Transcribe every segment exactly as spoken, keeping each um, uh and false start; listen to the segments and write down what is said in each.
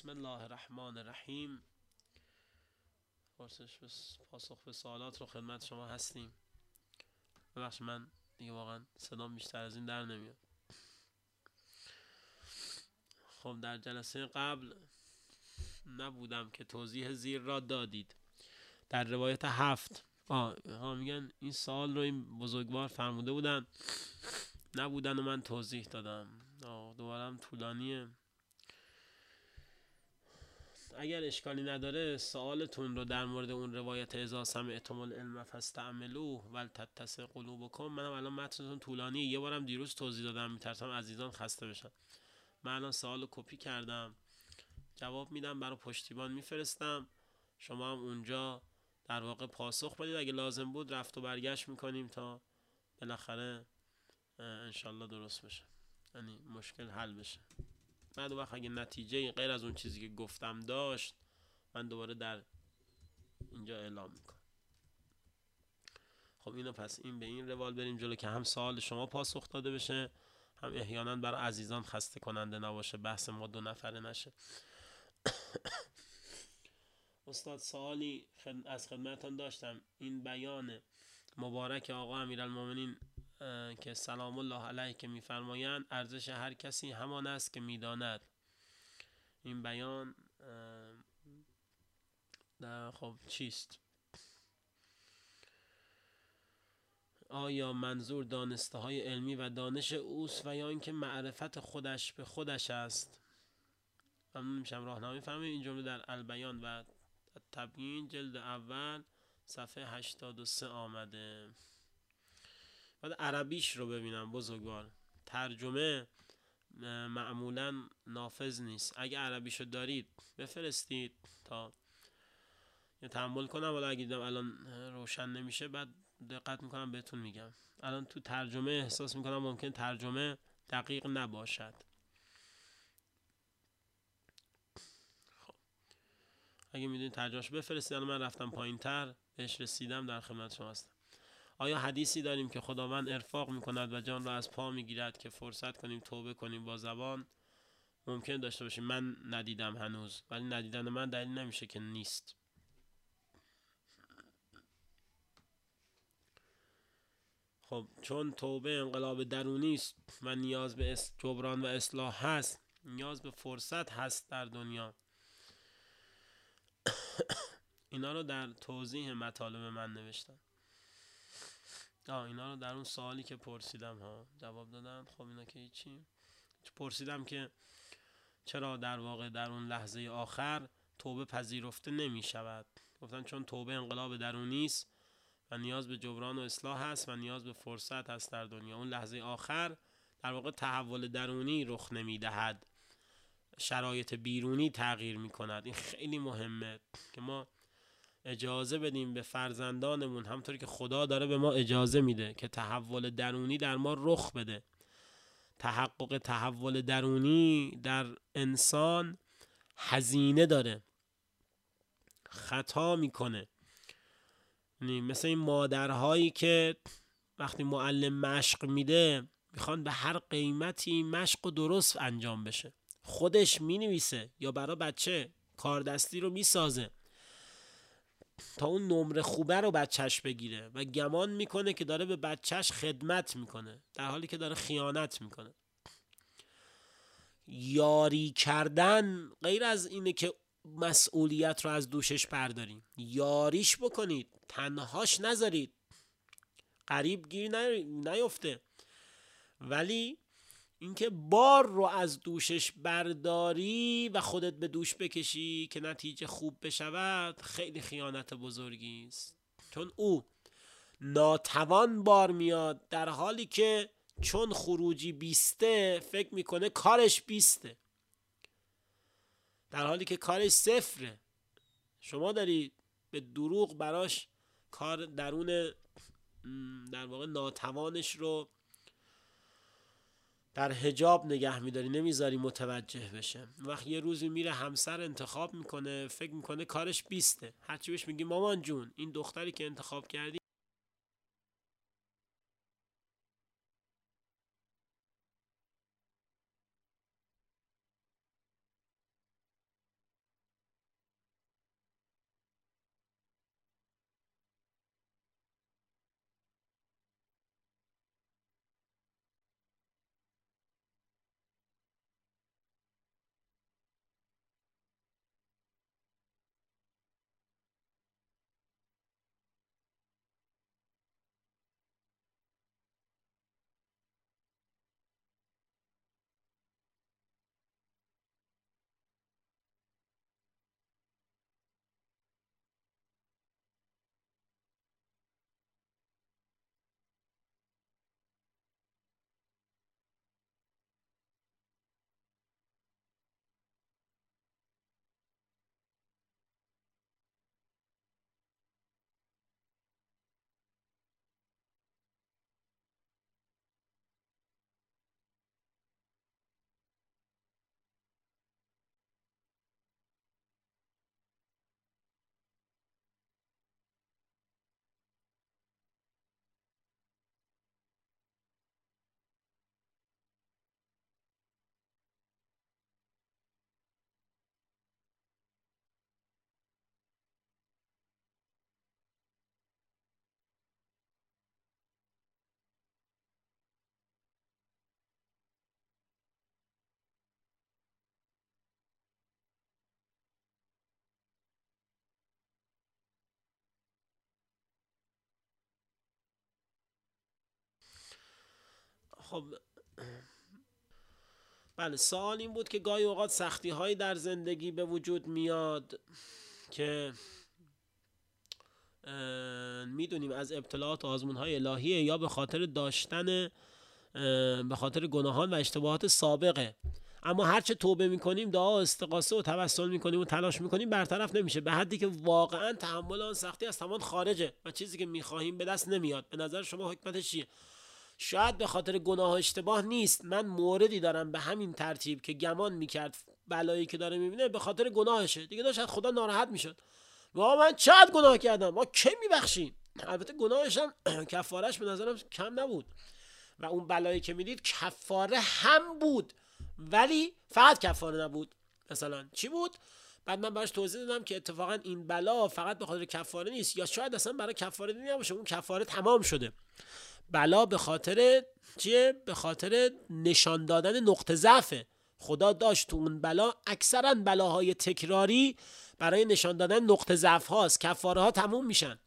بسم الله الرحمن الرحیم. پرسش بس پاسخ به سوالات رو خدمت شما هستیم. ببخشید من دیگه واقعا صدام بیشتر از این در نمیاد. خب در جلسه قبل نبودم که توضیح زیر را دادید. در روایت هفت آه, آه میگن این سوال رو این بزرگوار فرموده بودن نبودن و من توضیح دادم. دوبارم طولانیه. اگر اشکالی نداره سوالتون رو در مورد اون روایت اذا سمعتم العلم فاستعملوه ولتتسع قلوبکم، منم الان متنتون طولانیه، یه بارم دیروز توضیح دادم، میترسم عزیزان خسته بشن. من الان سوال رو کپی کردم، جواب میدم، برای پشتیبان میفرستم، شما هم اونجا در واقع پاسخ بدید. اگه لازم بود رفت و برگشت میکنیم تا بالاخره انشالله درست بشه، یعنی مشکل حل بشه. بعد وقت اگه نتیجه غیر از اون چیزی که گفتم داشت، من دوباره در اینجا اعلام میکنم. خب اینو پس این به این روال بریم جلو که هم سوال شما پاسخ داده بشه، هم احیانا برای عزیزان خسته کننده نباشه، بحث ما دو نفره نشه. استاد سوالی از خدمتتان داشتم. این بیان مبارک آقا امیرالمومنین که سلام الله علیه که میفرمایند ارزش هر کسی همان است که میداند، این بیان خب چیست؟ آیا منظور دانسته های علمی و دانش اوست و یا اینکه معرفت خودش به خودش است؟ ممنون میشم راهنمایی فرمایید. این جمله در البیان و تبیین جلد اول صفحه هشتاد و سه آمده. بعد عربیش رو ببینم بزرگوار. ترجمه معمولا نافذ نیست، اگه عربیشو دارید بفرستید تا یا تحمل کنم، ولی اگه دیدم الان روشن نمیشه بعد دقت میکنم بهتون میگم. الان تو ترجمه احساس میکنم ممکن ترجمه دقیق نباشد. خب اگه میدونید ترجمهش بفرستید. الان من رفتم پایین تر بهش رسیدم، در خدمت شما هستم. آیا حدیثی داریم که خداوند ارفاق میکند و جان را از پا میگیرد که فرصت کنیم توبه کنیم با زبان؟ ممکن داشته باشیم، من ندیدم هنوز، ولی ندیدن من دلیل نمیشه که نیست. خب چون توبه انقلاب درونی است و نیاز به جبران و اصلاح هست، نیاز به فرصت هست در دنیا. اینا رو در توضیح مطالب من نوشتم. آه اینا رو در اون سوالی که پرسیدم ها جواب دادم. خب اینا که هیچی. پرسیدم که چرا در واقع در اون لحظه آخر توبه پذیرفته نمی شود. گفتن چون توبه انقلاب درونی است و نیاز به جبران و اصلاح هست و نیاز به فرصت هست در دنیا. اون لحظه آخر در واقع تحول درونی رخ نمی دهد، شرایط بیرونی تغییر می کند. این خیلی مهمه که ما اجازه بدیم به فرزندانمون، همونطوری که خدا داره به ما اجازه میده که تحول درونی در ما رخ بده. تحقق تحول درونی در انسان هزینه داره، خطا میکنه. مثل این مادرهایی که وقتی معلم مشق میده میخوان به هر قیمتی مشق و درست انجام بشه، خودش مینویسه یا برای بچه کاردستی رو میسازه تا اون نمره خوبه رو بچهش بگیره و گمان میکنه که داره به بچهش خدمت میکنه، در حالی که داره خیانت میکنه. یاری کردن غیر از اینه که مسئولیت رو از دوشش برداریم، یاریش بکنید، تنهاش نذارید، قریب گیر نیفته، ولی اینکه بار رو از دوشش برداری و خودت به دوش بکشی که نتیجه خوب بشود، خیلی خیانت بزرگی است. چون او ناتوان بار میاد در حالی که چون خروجی بیسته فکر میکنه کارش بیسته، در حالی که کارش صفره. شما داری به دروغ براش کار درون در واقع ناتوانش رو در حجاب نگه میداری، نمیذاری متوجه بشه. وقتی یه روزی میره همسر انتخاب میکنه فکر میکنه کارش بیسته، هرچی بهش میگی مامان جون این دختری که انتخاب کردی خب بله، سوال این بود که گاهی اوقات سختی هایی در زندگی به وجود میاد که میدونیم از ابتلاعات و آزمون های الهیه یا به خاطر داشتن به خاطر گناهان و اشتباهات سابقه، اما هرچه توبه میکنیم، دعا و استغاثه و توسل میکنیم و تلاش میکنیم، برطرف نمیشه، به حدی که واقعا تحمل آن سختی از توان خارجه و چیزی که میخواهیم به دست نمیاد. به نظر شما حکمتش چیه؟ شاید به خاطر گناه و اشتباه نیست. من موردی دارم به همین ترتیب که گمان میکرد بلایی که داره میبینه به خاطر گناهشه دیگه، داشت خدا ناراحت میشد. واقعا من چقدر گناه کردم، ما کی میبخشیم؟ البته گناهش هم کفارش به نظرم کم نبود و اون بلایی که میدید کفاره هم بود، ولی فقط کفاره نبود. مثلا چی بود؟ بعد من براش توضیح دادم که اتفاقا این بلا فقط به خاطر کفاره نیست، یا شاید اصلا برای کفاره نباشه، اون کفاره تمام شده. بلا به خاطر چیه؟ به خاطر نشان دادن نقطه ضعفه. خدا داشت تو اون بلا، اکثرا بلاهای تکراری برای نشان دادن نقطه ضعف هاست. کفاره ها تموم میشن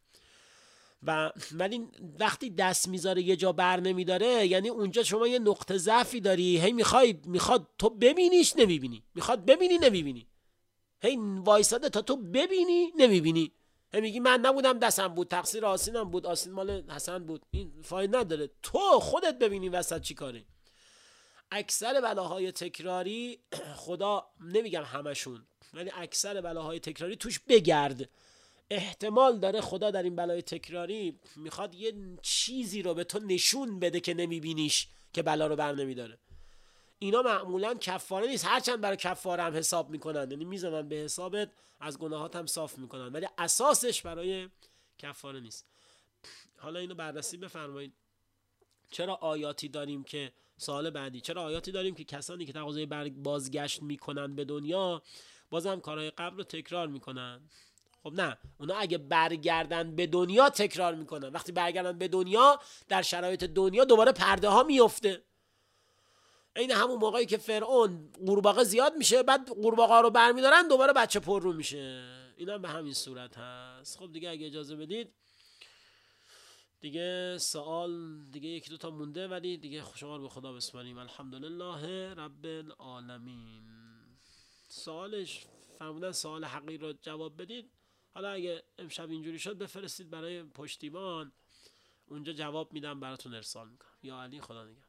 و ولی وقتی دست میذاره یه جا بر نمیداره، یعنی اونجا شما یه نقطه ضعفی داری، هی میخوای میخواد تو ببینیش نمیبینی، میخواد ببینی نمیبینی، هی وایساده تا تو ببینی نمیبینی، هی میگی من نبودم دستم بود، تقصیر آسینم بود، آسین مال حسن بود. این فایده نداره، تو خودت ببینی وسط چی کاری. اکثر بلاهای تکراری خدا، نمیگم همشون، ولی اکثر بلاهای تکراری توش بگرد. احتمال داره خدا در این بلای تکراری میخواد یه چیزی رو به تو نشون بده که نمیبینیش، که بلا رو بر نمیداره. اینا معمولا کفاره نیست، هرچند برای کفاره هم حساب میکنن، یعنی میزنن به حسابت، از گناهات هم صاف میکنن، ولی اساسش برای کفاره نیست. حالا اینو بررسی بفرمایید. چرا آیاتی داریم که سوال بعدی، چرا آیاتی داریم که کسانی که تقاضای بازگشت میکنن به دنیا بازم کارهای قبل رو تکرار میکنن؟ خب نه، اونا اگه برگردن به دنیا تکرار میکنن. وقتی برگردن به دنیا، در شرایط دنیا دوباره پرده ها میفته. این همون موقعی که فرعون قورباغه زیاد میشه، بعد قورباغه رو برمیدارن دوباره بچه پر رو میشه. این هم به همین صورت هست. خب دیگه اگه اجازه بدید دیگه سوال دیگه یکی دو تا مونده، ولی دیگه شما رو به خدا بسپاریم. الحمدلله رب العالمین. سوالش فرمودن سوال حقیر رو جواب بدید. حالا اگه امشب اینجوری شد بفرستید برای پشتیبان، اونجا جواب میدم براتون ارسال میکنم. یا علی، خدا نگهدار.